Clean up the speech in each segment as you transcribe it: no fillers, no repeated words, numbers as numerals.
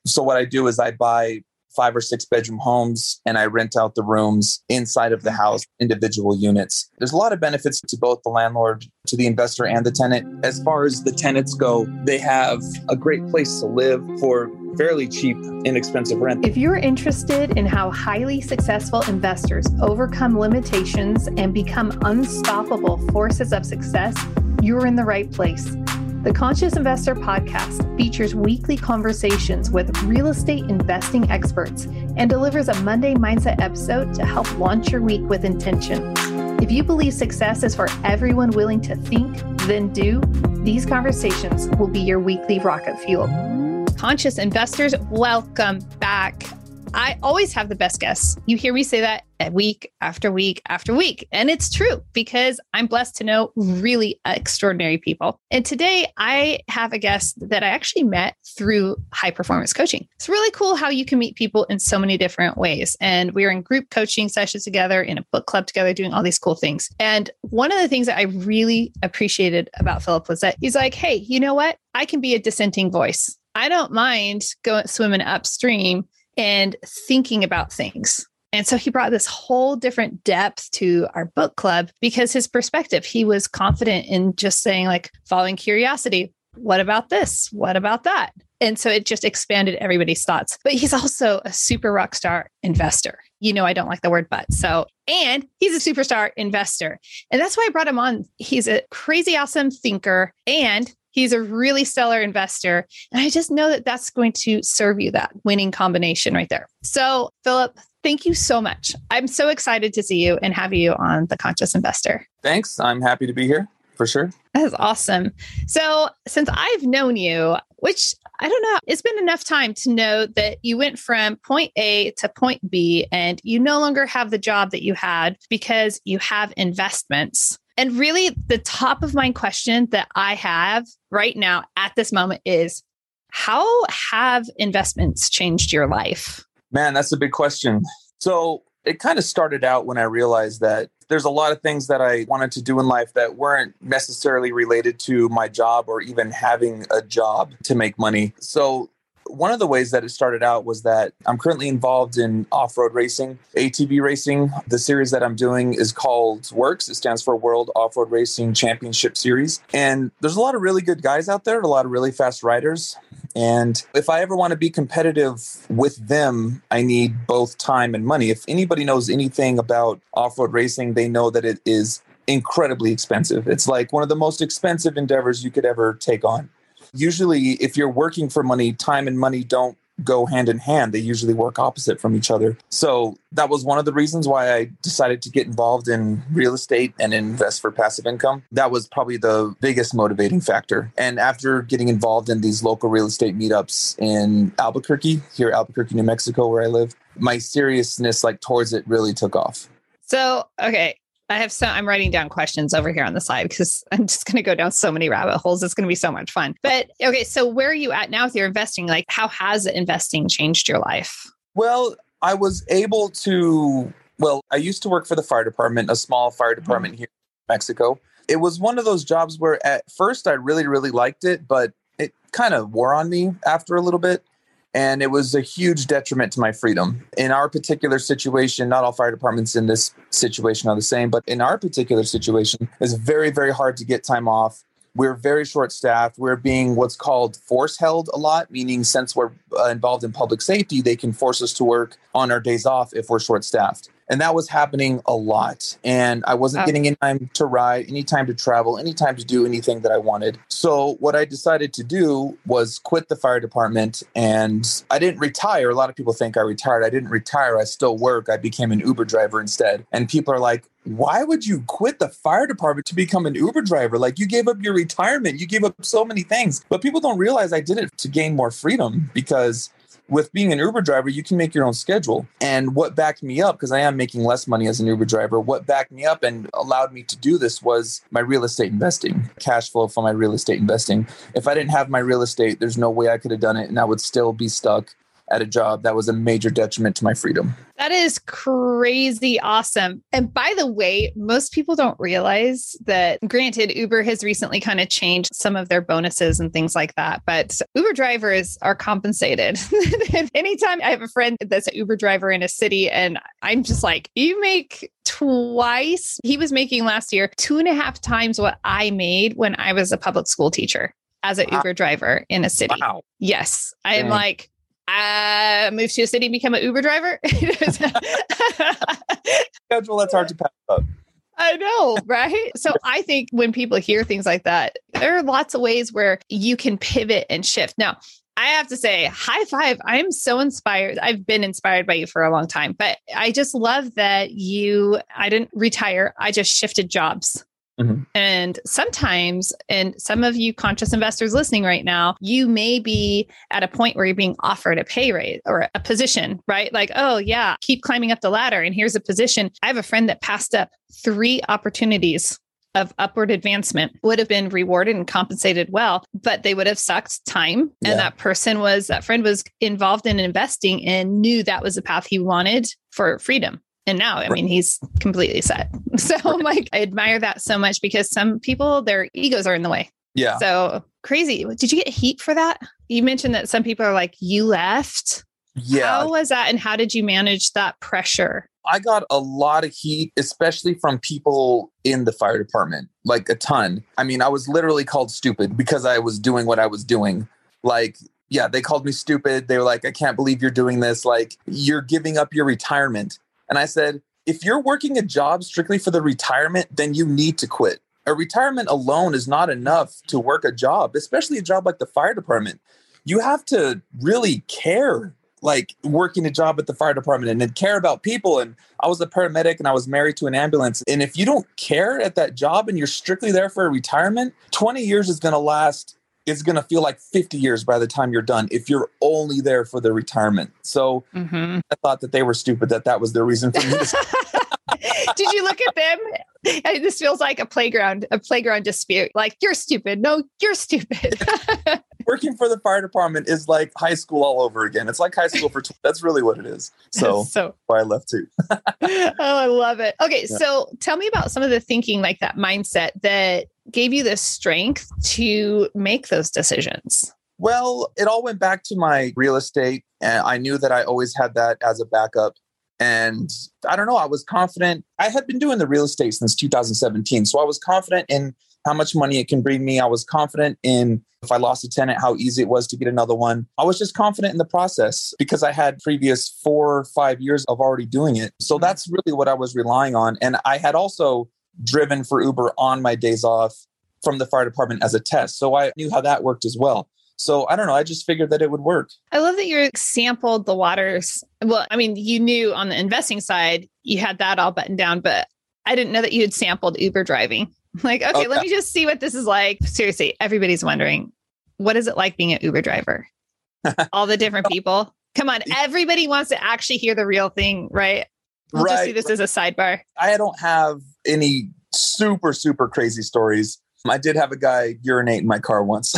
So what I do is I buy 5 or 6 bedroom homes and I rent out the rooms inside of the house, individual units. There's a lot of benefits to both the landlord, to the investor, and the tenant. As far as the tenants go, they have a great place to live for fairly cheap, inexpensive rent. If you're interested in how highly successful investors overcome limitations and become unstoppable forces of success, you're in the right place. The Conscious Investor podcast features weekly conversations with real estate investing experts and delivers a Monday Mindset episode to help launch your week with intention. If you believe success is for everyone willing to think, then do, these conversations will be your weekly rocket fuel. Conscious Investors, welcome back. I always have the best guests. You hear me say that week after week after week. And it's true because I'm blessed to know really extraordinary people. And today I have a guest that I actually met through high performance coaching. It's really cool how you can meet people in so many different ways. And we were in group coaching sessions together, in a book club together, doing all these cool things. And one of the things that I really appreciated about Philip was that he's like, hey, you know what? I can be a dissenting voice. I don't mind going swimming upstream and thinking about things. And so he brought this whole different depth to our book club because his perspective, he was confident in just saying like, following curiosity. What about this? What about that? And so it just expanded everybody's thoughts. But he's also a super rock star investor. You know, I don't like the word but. And he's a superstar investor. And that's why I brought him on. He's a crazy awesome thinker and he's a really stellar investor. And I just know that that's going to serve you, that winning combination right there. So Philip, thank you so much. I'm so excited to see you and have you on The Conscious Investor. Thanks. I'm happy to be here for sure. That is awesome. So since I've known you, which I don't know, it's been enough time to know that you went from point A to point B and you no longer have the job that you had because you have investments. And really, the top of mind question that I have right now at this moment is, how have investments changed your life? Man, that's a big question. So it kind of started out when I realized that there's a lot of things that I wanted to do in life that weren't necessarily related to my job or even having a job to make money. So one of the ways that it started out was that I'm currently involved in off-road racing, ATV racing. The series that I'm doing is called WORCS. It stands for World Off-Road Racing Championship Series. And there's a lot of really good guys out there, a lot of really fast riders. And if I ever want to be competitive with them, I need both time and money. If anybody knows anything about off-road racing, they know that it is incredibly expensive. It's like one of the most expensive endeavors you could ever take on. Usually, if you're working for money, time and money don't go hand in hand. They usually work opposite from each other. So that was one of the reasons why I decided to get involved in real estate and invest for passive income. That was probably the biggest motivating factor. And after getting involved in these local real estate meetups in Albuquerque, here, Albuquerque, New Mexico, where I live, my seriousness towards it really took off. So, okay. I'm writing down questions over here on the side because I'm just going to go down so many rabbit holes. It's going to be so much fun. But okay, so where are you at now with your investing? Like, how has investing changed your life? Well, I was able to, I used to work for the fire department, a small fire department here in Mexico. It was one of those jobs where at first I really, really liked it, but it kind of wore on me after a little bit. And it was a huge detriment to my freedom. In our particular situation, not all fire departments in this situation are the same, but in our particular situation, it's very, very hard to get time off. We're very short-staffed. We're being what's called force-held a lot, meaning since we're involved in public safety, they can force us to work on our days off if we're short-staffed. And that was happening a lot. And I wasn't getting any time to ride, any time to travel, any time to do anything that I wanted. So what I decided to do was quit the fire department. And I didn't retire. A lot of people think I retired. I didn't retire. I still work. I became an Uber driver instead. And people are like, why would you quit the fire department to become an Uber driver? Like, you gave up your retirement. You gave up so many things. But people don't realize I did it to gain more freedom, because with being an Uber driver, you can make your own schedule. And what backed me up, because I am making less money as an Uber driver, what backed me up and allowed me to do this was my real estate investing, cash flow from my real estate investing. If I didn't have my real estate, there's no way I could have done it, and I would still be stuck at a job that was a major detriment to my freedom. That is crazy awesome. And by the way, most people don't realize that, granted, Uber has recently kind of changed some of their bonuses and things like that, but Uber drivers are compensated. Anytime I have a friend that's an Uber driver in a city, and I'm just like, you make twice. He was making last year 2.5 times what I made when I was a public school teacher as an Uber driver in a city. Wow. Yes. I am like, I moved to a city and become an Uber driver. Schedule that's hard to pass up. I know, right? So I think when people hear things like that, there are lots of ways where you can pivot and shift. Now, I have to say, high five. I'm so inspired. I've been inspired by you for a long time, but I just love that I didn't retire. I just shifted jobs. Mm-hmm. And sometimes, and some of you conscious investors listening right now, you may be at a point where you're being offered a pay raise or a position, right? Like, oh yeah, keep climbing up the ladder. And here's a position. I have a friend that passed up 3 opportunities of upward advancement, would have been rewarded and compensated well, but they would have sucked time. And that friend was involved in investing and knew that was the path he wanted for freedom. And now, I mean, he's completely set. So I'm like, I admire that so much because some people, their egos are in the way. Yeah. So crazy. Did you get heat for that? You mentioned that some people are like, you left. Yeah. How was that? And how did you manage that pressure? I got a lot of heat, especially from people in the fire department, like a ton. I mean, I was literally called stupid because I was doing what I was doing. Like, yeah, they called me stupid. They were like, I can't believe you're doing this. Like, you're giving up your retirement. And I said, if you're working a job strictly for the retirement, then you need to quit. A retirement alone is not enough to work a job, especially a job like the fire department. You have to really care, like working a job at the fire department and then care about people. And I was a paramedic and I was married to an ambulance. And if you don't care at that job and you're strictly there for a retirement, 20 years is going to last. It's going to feel like 50 years by the time you're done if you're only there for the retirement. So I thought that they were stupid, that was their reason for me. Did you look at them? This feels like a playground dispute. Like, you're stupid. No, you're stupid. Working for the fire department is like high school all over again. It's like high school that's really what it is. So why I left too. Oh, I love it. Okay. Yeah. So tell me about some of the thinking, like that mindset that gave you the strength to make those decisions. Well, it all went back to my real estate. And I knew that I always had that as a backup. And I don't know, I was confident. I had been doing the real estate since 2017. So I was confident in how much money it can bring me. I was confident in if I lost a tenant, how easy it was to get another one. I was just confident in the process because I had previous 4 or 5 years of already doing it. So that's really what I was relying on. And I had also driven for Uber on my days off from the fire department as a test. So I knew how that worked as well. So I don't know. I just figured that it would work. I love that you sampled the waters. Well, I mean, you knew on the investing side, you had that all buttoned down, but I didn't know that you had sampled Uber driving. Like, okay, let me just see what this is like. Seriously, everybody's wondering, what is it like being an Uber driver? All the different people. Come on. Everybody wants to actually hear the real thing, right? We'll just see this as a sidebar. I don't have any super, super crazy stories. I did have a guy urinate in my car once.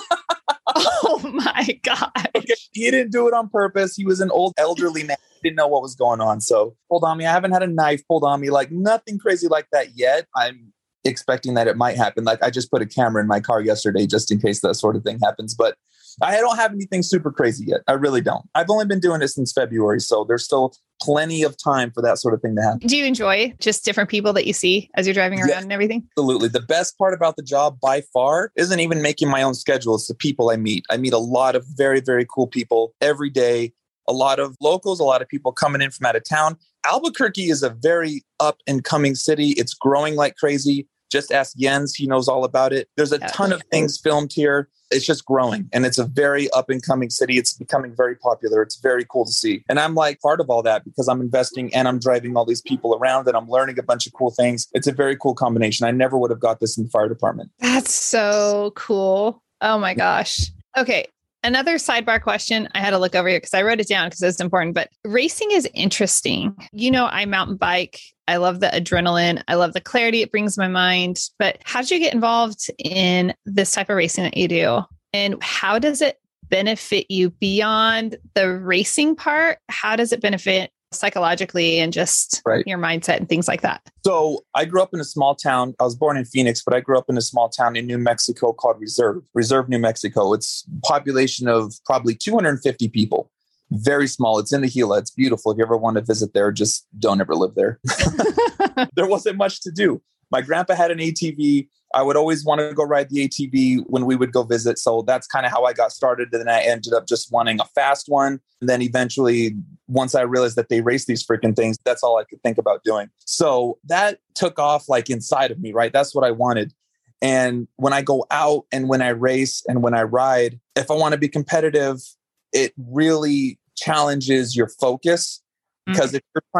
Oh my God. Okay. He didn't do it on purpose. He was an old elderly man. He didn't know what was going on. So pulled on me. I haven't had a knife pulled on me, like nothing crazy like that yet. I'm expecting that it might happen. Like I just put a camera in my car yesterday just in case that sort of thing happens. But I don't have anything super crazy yet. I really don't. I've only been doing it since February. So there's still plenty of time for that sort of thing to happen. Do you enjoy just different people that you see as you're driving around and everything? Absolutely. The best part about the job by far isn't even making my own schedule. It's the people I meet. I meet a lot of very, very cool people every day. A lot of locals, a lot of people coming in from out of town. Albuquerque is a very up and coming city. It's growing like crazy. Just ask Jens. He knows all about it. There's a ton of things filmed here. It's just growing and it's a very up and coming city. It's becoming very popular. It's very cool to see. And I'm like part of all that because I'm investing and I'm driving all these people around and I'm learning a bunch of cool things. It's a very cool combination. I never would have got this in the fire department. That's so cool. Oh my gosh. Okay. Another sidebar question. I had to look over here because I wrote it down because it's important, but racing is interesting. You know, I mountain bike. I love the adrenaline. I love the clarity it brings to my mind. But how did you get involved in this type of racing that you do? And how does it benefit you beyond the racing part? How does it benefit psychologically and just your mindset and things like that? So I grew up in a small town. I was born in Phoenix, but I grew up in a small town in New Mexico called Reserve, New Mexico. It's a population of probably 250 people. Very small. It's in the Gila. It's beautiful. If you ever want to visit there, just don't ever live there. There wasn't much to do. My grandpa had an ATV. I would always want to go ride the ATV when we would go visit. So that's kind of how I got started. And then I ended up just wanting a fast one. And then eventually, once I realized that they race these freaking things, that's all I could think about doing. So that took off like inside of me, right? That's what I wanted. And when I go out and when I race and when I ride, if I want to be competitive, it really challenges your focus. Because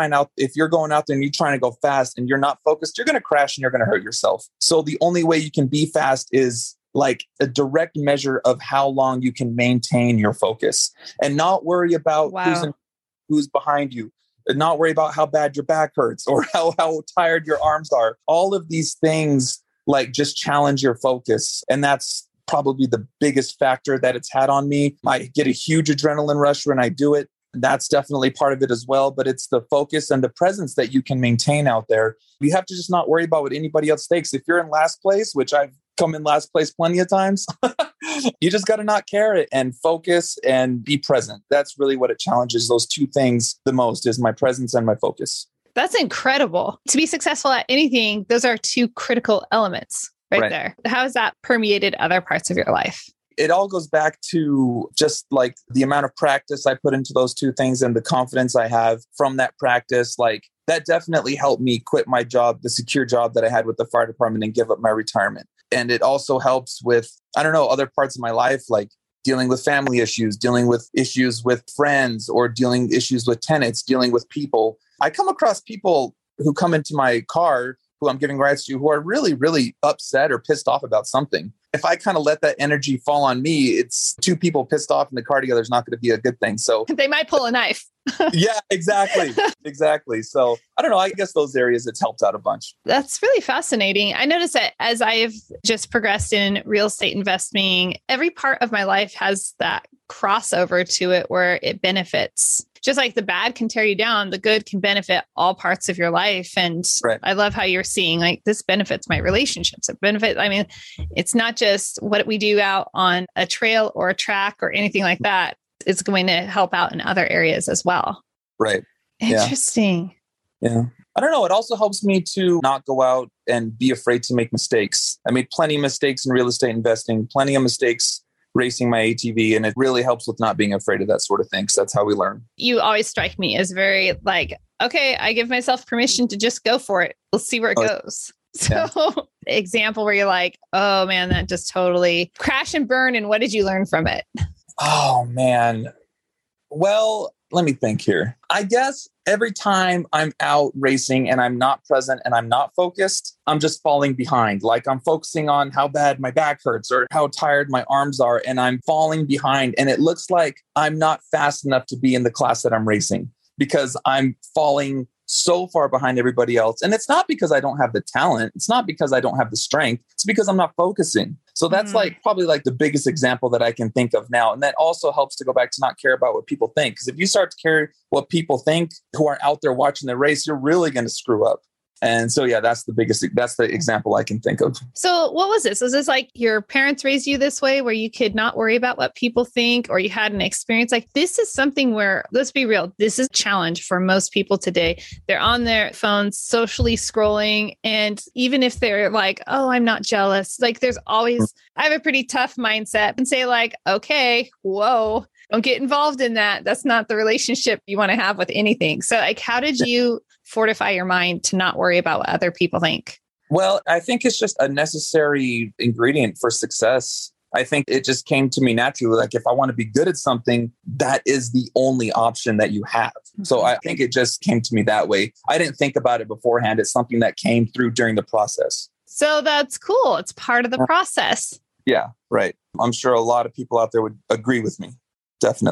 if you're going out there and you're trying to go fast and you're not focused, you're going to crash and you're going to hurt yourself. So the only way you can be fast is like a direct measure of how long you can maintain your focus and not worry about who's behind you, and not worry about how bad your back hurts or how tired your arms are. All of these things like just challenge your focus. And that's probably the biggest factor that it's had on me. I get a huge adrenaline rush when I do it. That's definitely part of it as well. But it's the focus and the presence that you can maintain out there. You have to just not worry about what anybody else thinks. If you're in last place, which I've come in last place plenty of times, you just got to not care and focus and be present. That's really what it challenges those two things the most, is my presence and my focus. That's incredible. To be successful at anything, those are two critical elements right there. How has that permeated other parts of your life? It all goes back to just like the amount of practice I put into those two things and the confidence I have from that practice. Like that definitely helped me quit my job, the secure job that I had with the fire department, and give up my retirement. And it also helps with, other parts of my life, like dealing with family issues, dealing with issues with friends, or dealing issues with tenants, dealing with people. I come across people who come into my car who I'm giving rides to who are really, really upset or pissed off about something. If I kind of let that energy fall on me, it's two people pissed off in the car together is not going to be a good thing. So they might pull a knife. Yeah, exactly. Exactly. So I don't know. I guess those areas it's helped out a bunch. That's really fascinating. I noticed that as I've just progressed in real estate investing, every part of my life has that crossover to it where it benefits. Just like the bad can tear you down, the good can benefit all parts of your life. And I love how you're seeing like this benefits my relationships. It's not just what we do out on a trail or a track or anything like that. It's going to help out in other areas as well. Right. Interesting. Yeah. I don't know. It also helps me to not go out and be afraid to make mistakes. I made plenty of mistakes in real estate investing, plenty of mistakes racing my ATV, and it really helps with not being afraid of that sort of thing. So that's how we learn. You always strike me as very like, okay, I give myself permission to just go for it. We'll see where it goes. So example where you're like, oh man, that just totally crash and burn. And what did you learn from it? Oh man. Well, let me think here. I guess every time I'm out racing and I'm not present and I'm not focused, I'm just falling behind. Like I'm focusing on how bad my back hurts or how tired my arms are, and I'm falling behind. And it looks like I'm not fast enough to be in the class that I'm racing because I'm falling so far behind everybody else. And it's not because I don't have the talent. It's not because I don't have the strength. It's because I'm not focusing. So that's probably the biggest example that I can think of now. And that also helps to go back to not care about what people think. Because if you start to care what people think who are out there watching the race, you're really going to screw up. And so, that's the example I can think of. So what was this? Was this like your parents raised you this way where you could not worry about what people think, or you had an experience like this? Is something where, let's be real, this is a challenge for most people today. They're on their phones, socially scrolling. And even if they're like, oh, I'm not jealous, like there's always, I have a pretty tough mindset and say like, okay, whoa, don't get involved in that. That's not the relationship you want to have with anything. So like, how did you fortify your mind to not worry about what other people think? Well, I think it's just a necessary ingredient for success. I think it just came to me naturally. Like if I want to be good at something, that is the only option that you have. So I think it just came to me that way. I didn't think about it beforehand. It's something that came through during the process. So that's cool. It's part of the process. Yeah, right. I'm sure a lot of people out there would agree with me. Definitely.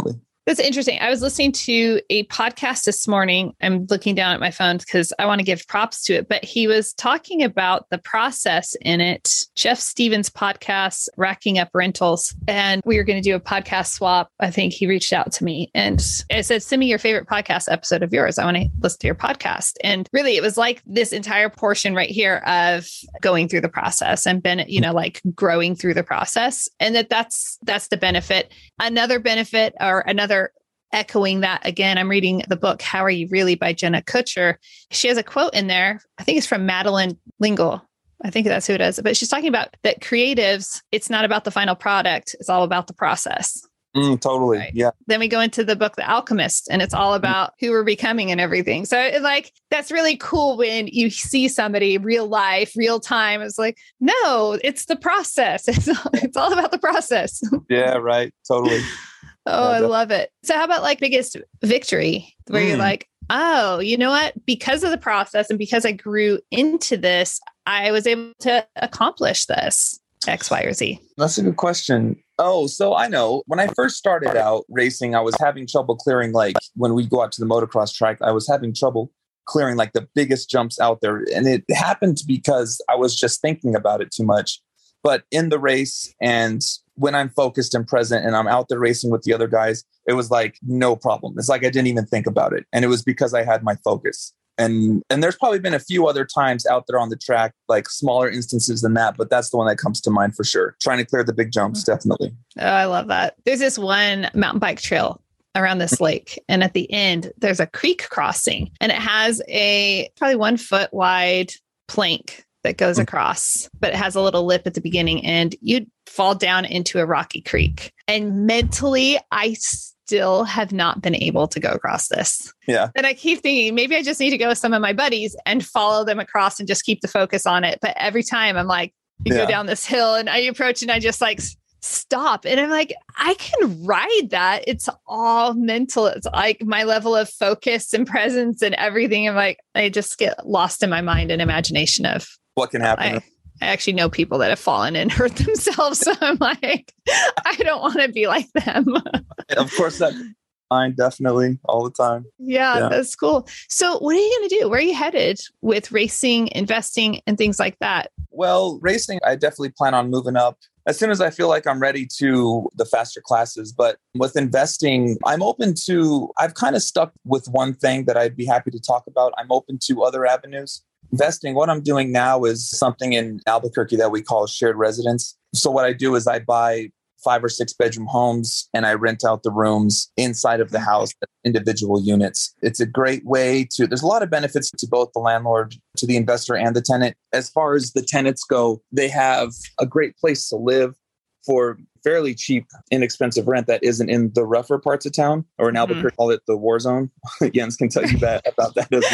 That's interesting. I was listening to a podcast this morning. I'm looking down at my phone because I want to give props to it, but he was talking about the process in it. Jeff Stevens' podcast, Racking Up Rentals. And we were going to do a podcast swap. I think he reached out to me and I said, send me your favorite podcast episode of yours. I want to listen to your podcast. And really, it was like this entire portion right here of going through the process and like growing through the process. And that's the benefit. Another benefit or another echoing that again, I'm reading the book, How Are You Really by Jenna Kutcher. She has a quote in there. I think it's from Madeline L'Engle. I think that's who it is. But she's talking about that creatives, it's not about the final product. It's all about the process. Totally. Right? Yeah. Then we go into the book, The Alchemist, and it's all about who we're becoming and everything. So that's really cool when you see somebody real life, real time. It's like, no, it's the process. It's all about the process. Yeah, right. Totally. Oh, I love it. So how about biggest victory where you're like, oh, you know what? Because of the process and because I grew into this, I was able to accomplish this X, Y, or Z. That's a good question. Oh, so I know when I first started out racing, I was having trouble clearing, when we go out to the motocross track, I was having trouble clearing the biggest jumps out there. And it happened because I was just thinking about it too much. But in the race and when I'm focused and present and I'm out there racing with the other guys, it was no problem. It's I didn't even think about it. And it was because I had my focus. And there's probably been a few other times out there on the track, smaller instances than that. But that's the one that comes to mind for sure. Trying to clear the big jumps, definitely. Oh, I love that. There's this one mountain bike trail around this lake. And at the end, there's a creek crossing and it has a probably 1 foot wide plank that goes across, but it has a little lip at the beginning and you'd fall down into a rocky creek. And mentally, I still have not been able to go across this. Yeah. And I keep thinking, maybe I just need to go with some of my buddies and follow them across and just keep the focus on it. But every time I'm go down this hill and I approach and I just stop. And I'm I can ride that. It's all mental. It's my level of focus and presence and everything. I'm I just get lost in my mind and imagination of what can happen. I actually know people that have fallen and hurt themselves. So I'm I don't want to be like them. Of course, that mine definitely all the time. Yeah, that's cool. So what are you going to do? Where are you headed with racing, investing, and things like that? Well, racing, I definitely plan on moving up as soon as I feel like I'm ready to the faster classes. But with investing, I've kind of stuck with one thing that I'd be happy to talk about. I'm open to other avenues. Investing, what I'm doing now is something in Albuquerque that we call shared residence. So what I do is I buy 5 or 6 bedroom homes and I rent out the rooms inside of the house, individual units. It's a great way there's a lot of benefits to both the landlord, to the investor and the tenant. As far as the tenants go, they have a great place to live for fairly cheap, inexpensive rent that isn't in the rougher parts of town, or in Albuquerque, call it the war zone. Jens can tell you about that as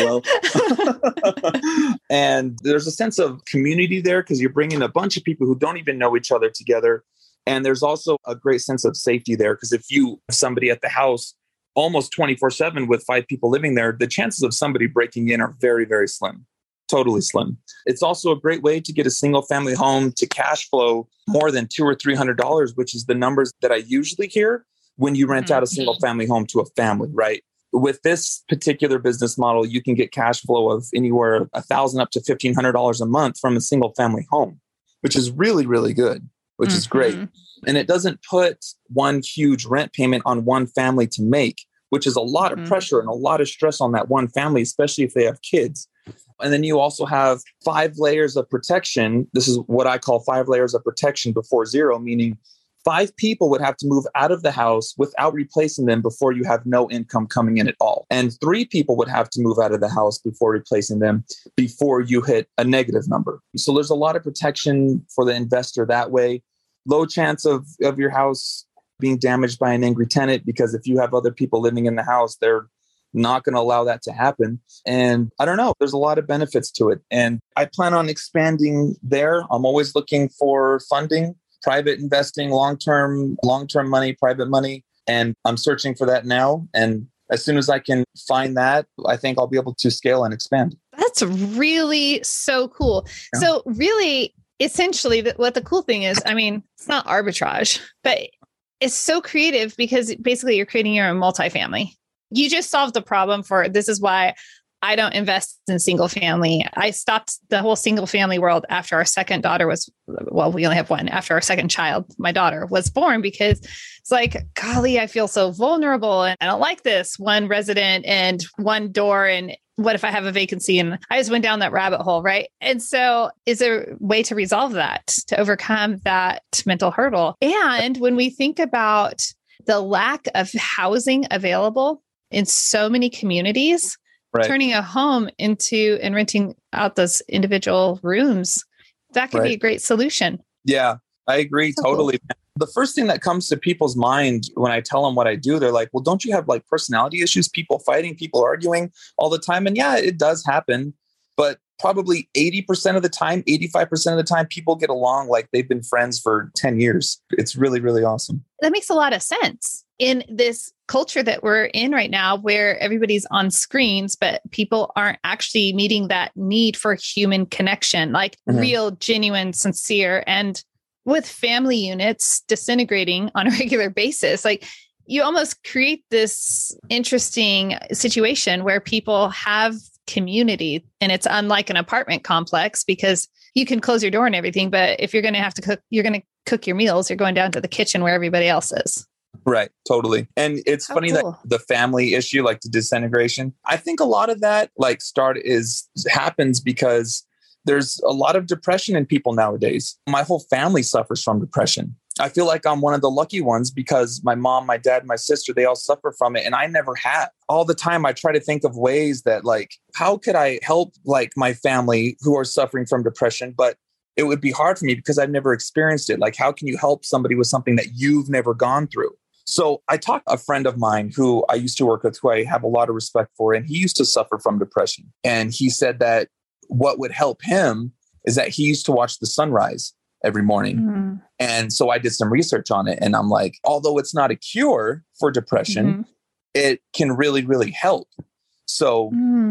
well. And there's a sense of community there because you're bringing a bunch of people who don't even know each other together. And there's also a great sense of safety there because if you have somebody at the house almost 24/7 with 5 people living there, the chances of somebody breaking in are very, very slim. Totally slim. It's also a great way to get a single family home to cash flow more than $200 or $300, which is the numbers that I usually hear when you rent out a single family home to a family, right? With this particular business model, you can get cash flow of anywhere $1,000 up to $1,500 a month from a single family home, which is really, really good, which is great. And it doesn't put one huge rent payment on one family to make, which is a lot of pressure and a lot of stress on that one family, especially if they have kids. And then you also have 5 layers of protection. This is what I call 5 layers of protection before zero, meaning 5 people would have to move out of the house without replacing them before you have no income coming in at all. And 3 people would have to move out of the house before replacing them before you hit a negative number. So there's a lot of protection for the investor that way. Low chance of your house being damaged by an angry tenant, because if you have other people living in the house, they're not going to allow that to happen. And I don't know, there's a lot of benefits to it. And I plan on expanding there. I'm always looking for funding, private investing, long-term money, private money. And I'm searching for that now. And as soon as I can find that, I think I'll be able to scale and expand. That's really so cool. Yeah. So really, essentially, what the cool thing is, I mean, it's not arbitrage, but it's so creative because basically you're creating your own multifamily. You just solved the problem this is why I don't invest in single family. I stopped the whole single family world after our second daughter we only have one, after our second child, my daughter was born, because it's like, golly, I feel so vulnerable and I don't like this one resident and one door. And what if I have a vacancy? And I just went down that rabbit hole. Right. And so is there a way to resolve that, to overcome that mental hurdle? And when we think about the lack of housing available in so many communities, right, turning a home into and renting out those individual rooms, that could be a great solution. Yeah, I agree. So totally. Cool. The first thing that comes to people's mind when I tell them what I do, they're like, well, don't you have like personality issues, people fighting, people arguing all the time? And yeah, it does happen. But probably 80% of the time, 85% of the time, people get along like they've been friends for 10 years. It's really, really awesome. That makes a lot of sense in this culture that we're in right now, where everybody's on screens, but people aren't actually meeting that need for human connection, like real, genuine, sincere. And with family units disintegrating on a regular basis, like you almost create this interesting situation where people have community, and it's unlike an apartment complex because you can close your door and everything. But if you're going to have to cook, you're going to cook your meals, you're going down to the kitchen where everybody else is. Right. Totally. And it's funny that the family issue, like the disintegration, I think a lot of that happens because there's a lot of depression in people nowadays. My whole family suffers from depression. I feel like I'm one of the lucky ones because my mom, my dad, my sister, they all suffer from it. And I never have. All the time, I try to think of ways that how could I help my family who are suffering from depression? But it would be hard for me because I've never experienced it. Like, how can you help somebody with something that you've never gone through? So I talked to a friend of mine who I used to work with, who I have a lot of respect for, and he used to suffer from depression. And he said that what would help him is that he used to watch the sunrise every morning. Mm-hmm. And so I did some research on it. And I'm like, although it's not a cure for depression, it can really, really help. So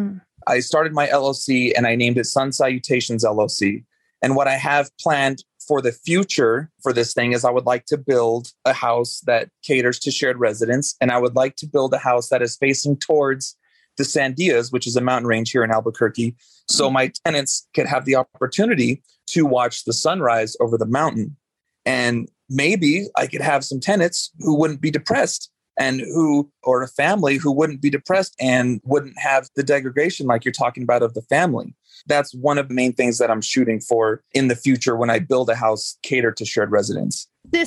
I started my LLC and I named it Sun Salutations LLC. And what I have planned for the future for this thing is I would like to build a house that caters to shared residents. And I would like to build a house that is facing towards the Sandias, which is a mountain range here in Albuquerque. So my tenants could have the opportunity to watch the sunrise over the mountain. And maybe I could have some tenants who wouldn't be depressed or a family who wouldn't be depressed and wouldn't have the degradation like you're talking about of the family. That's one of the main things that I'm shooting for in the future when I build a house catered to shared residents.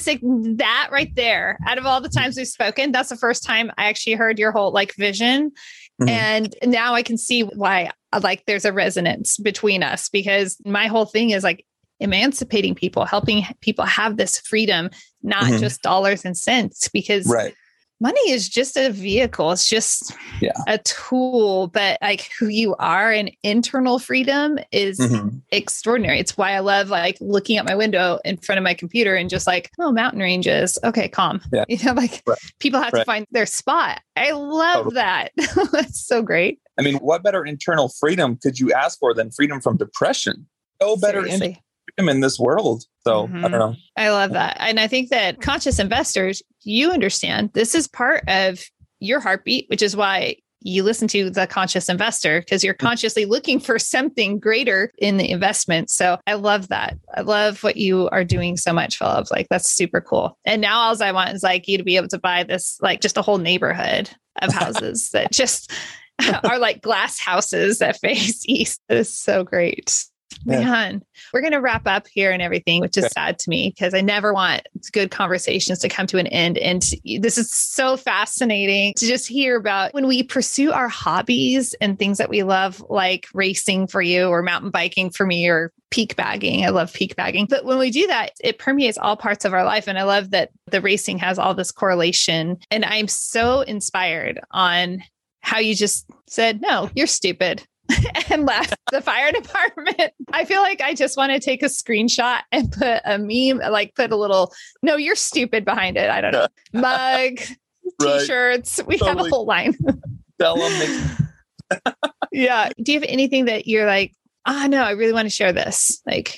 That right there, out of all the times we've spoken, that's the first time I actually heard your whole vision. Mm-hmm. And now I can see why there's a resonance between us, because my whole thing is emancipating people, helping people have this freedom, not just dollars and cents, because money is just a vehicle. It's just a tool, but who you are and internal freedom is extraordinary. It's why I love looking out my window in front of my computer and just mountain ranges. Okay, calm. Yeah. People have to find their spot. I love that. That's so great. I mean, what better internal freedom could you ask for than freedom from depression? No better freedom in this world. So I don't know. I love that. And I think that conscious investors, you understand this is part of your heartbeat, which is why you listen to The Conscious Investor, because you're consciously looking for something greater in the investment. So I love that. I love what you are doing so much, Philip. That's super cool. And now all I want is you to be able to buy this, just a whole neighborhood of houses that just are glass houses that face east. It's so great. Man, we're going to wrap up here and everything, which is sad to me because I never want good conversations to come to an end. And this is so fascinating to just hear about when we pursue our hobbies and things that we love, like racing for you or mountain biking for me or peak bagging. I love peak bagging. But when we do that, it permeates all parts of our life. And I love that the racing has all this correlation. And I'm so inspired on how you just said, no, you're stupid. And left the fire department. I feel like I just want to take a screenshot and put a meme, put a little, no, you're stupid behind it. I don't know. Mug, t-shirts. We have a whole line. Tell them. Yeah. Do you have anything that you're no, I really want to share this?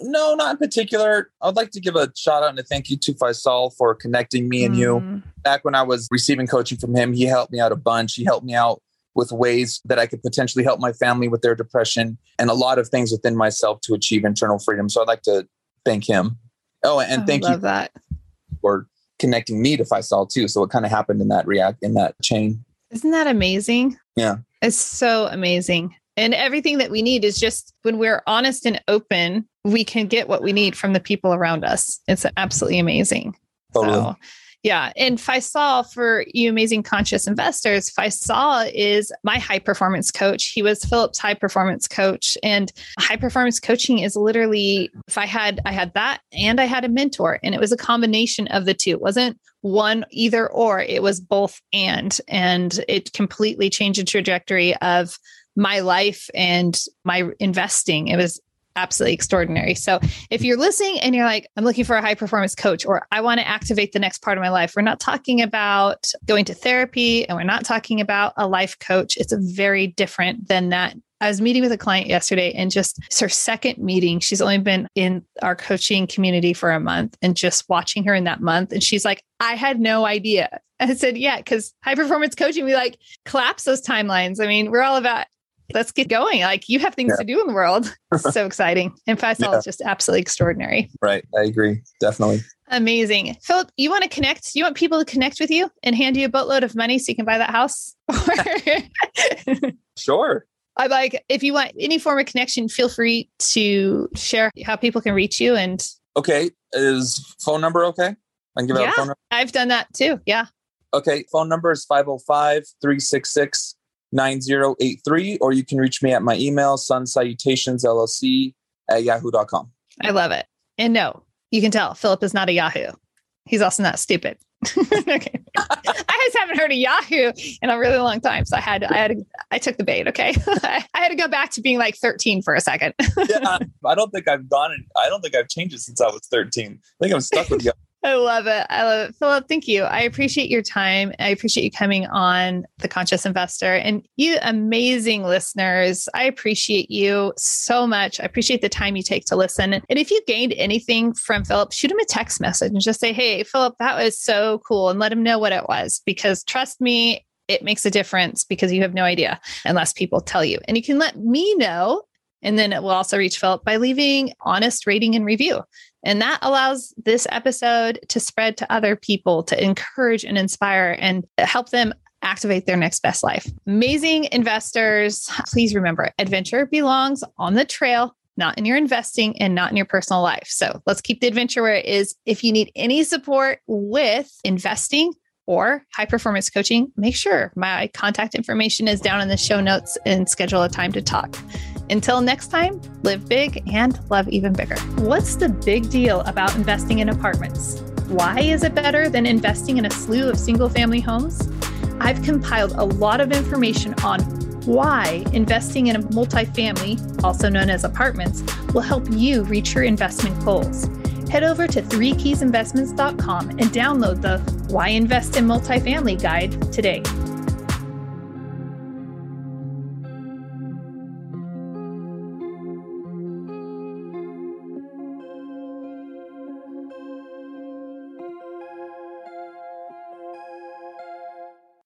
No, not in particular. I'd like to give a shout out and a thank you to Faisal for connecting me and you. Back when I was receiving coaching from him, he helped me out a bunch. He helped me out with ways that I could potentially help my family with their depression and a lot of things within myself to achieve internal freedom. So I'd like to thank him. Oh, and thank you for connecting me to Faisal too. So it kind of happened in that chain. Isn't that amazing? Yeah. It's so amazing. And everything that we need is just when we're honest and open, we can get what we need from the people around us. It's absolutely amazing. Totally. So, yeah. And Faisal, for you amazing conscious investors, Faisal is my high performance coach. He was Philip's high performance coach. And high performance coaching is literally, if I had that and I had a mentor, and it was a combination of the two. It wasn't one either or, it was both and it completely changed the trajectory of my life and my investing. It was absolutely extraordinary. So if you're listening and you're like, I'm looking for a high performance coach, or I want to activate the next part of my life, we're not talking about going to therapy and we're not talking about a life coach. It's very different than that. I was meeting with a client yesterday and just it's her second meeting. She's only been in our coaching community for a month, and just watching her in that month. And she's like, I had no idea. I said, yeah, because high performance coaching, we like collapse those timelines. I mean, we're all about, let's get going. Like, you have things to do in the world. So exciting. And Faisal is just absolutely extraordinary. Right. I agree. Definitely. Amazing. Philip, you want to connect? You want people to connect with you and hand you a boatload of money so you can buy that house? Sure. I'm like, if you want any form of connection, feel free to share how people can reach you. And okay. Is phone number okay? I can give out a phone number. I've done that too. Yeah. Okay. Phone number is 505-366-9083, or you can reach me at my email, sunsalutationsllc@yahoo.com. I love it. And no, you can tell Philip is not a Yahoo. He's also not stupid. Okay. I just haven't heard of Yahoo in a really long time. So I took the bait. Okay. I had to go back to being like 13 for a second. Yeah. I don't think I've changed it since I was 13. I think I'm stuck with Yahoo. I love it. Philip, thank you. I appreciate your time. I appreciate you coming on The Conscious Investor, and you amazing listeners. I appreciate you so much. I appreciate the time you take to listen. And if you gained anything from Philip, shoot him a text message and just say, hey, Philip, that was so cool. And let him know what it was, because trust me, it makes a difference, because you have no idea unless people tell you. And you can let me know. And then it will also reach Philip by leaving honest rating and review. And that allows this episode to spread to other people, to encourage and inspire and help them activate their next best life. Amazing investors, please remember, adventure belongs on the trail, not in your investing and not in your personal life. So let's keep the adventure where it is. If you need any support with investing or high performance coaching, make sure my contact information is down in the show notes and schedule a time to talk. Until next time, live big and love even bigger. What's the big deal about investing in apartments? Why is it better than investing in a slew of single-family homes? I've compiled a lot of information on why investing in a multifamily, also known as apartments, will help you reach your investment goals. Head over to 3keysinvestments.com and download the Why Invest in Multifamily guide today.